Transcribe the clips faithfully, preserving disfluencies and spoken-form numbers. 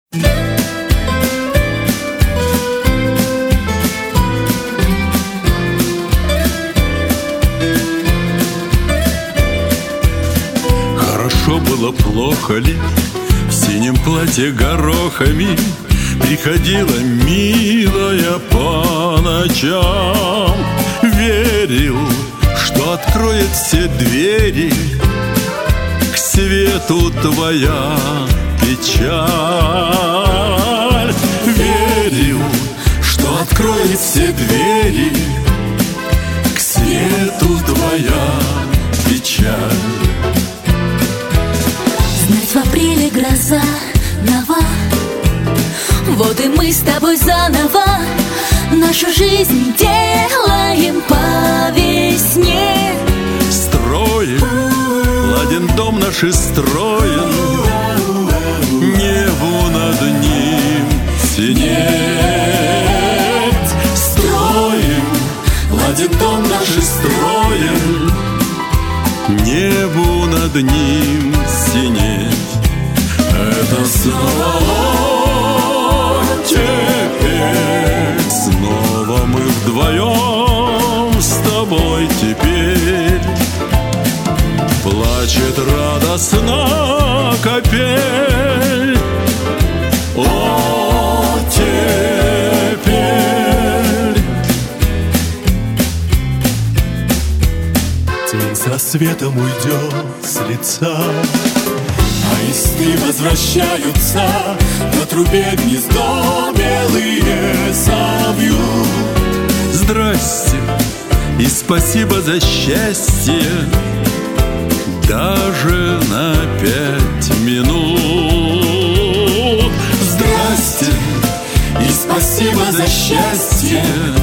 Хорошо было, плохо ли, в синем платье горохами приходила милая по ночам. Верил, что откроет все двери, к свету твоя печаль. Верил, что откроет все двери, к свету твоя печаль. Знать, в апреле гроза нова, вот и мы с тобой заново нашу жизнь делаем по весне. Строим, ладен дом наш и строим, небу над ним синеть. Строим, ладен дом наш и строим, небу над ним синеть. Это снова теперь, снова мы вдвоем с тобой теперь. Плачет радостно капель. О, теперь день со светом уйдет с лица, аисты возвращаются, на трубе гнездо белые совьют. здрасте и спасибо за счастье, даже на пять минут. Здрасте И спасибо за счастье,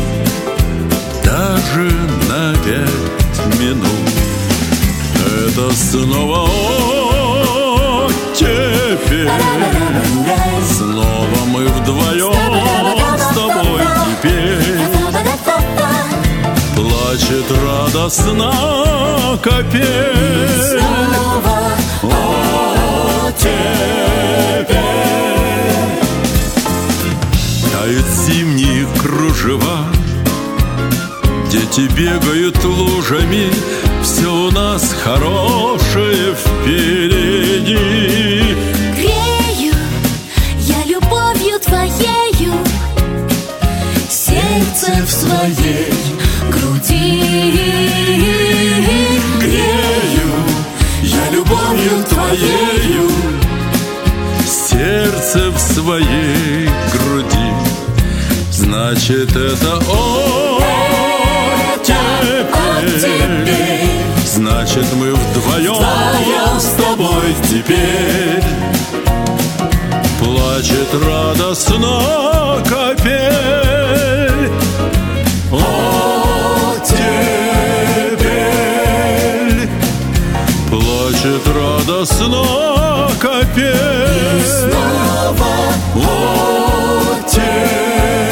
даже на пять минут. Это снова о, теперь, снова мы вдвоем с тобой теперь. Плачет радостно капель. О, теперь тают зимние кружева, дети бегают лужами, все у нас хорошее впереди. Грею я любовью твоею сердце в своей груди. грею я любовью твоею Сердце в своей груди. Значит, это о, теперь. Значит, мы вдвоем с тобой теперь. Плачет радостно капель. О, теперь. Плачет радостно капель. снова О, теперь.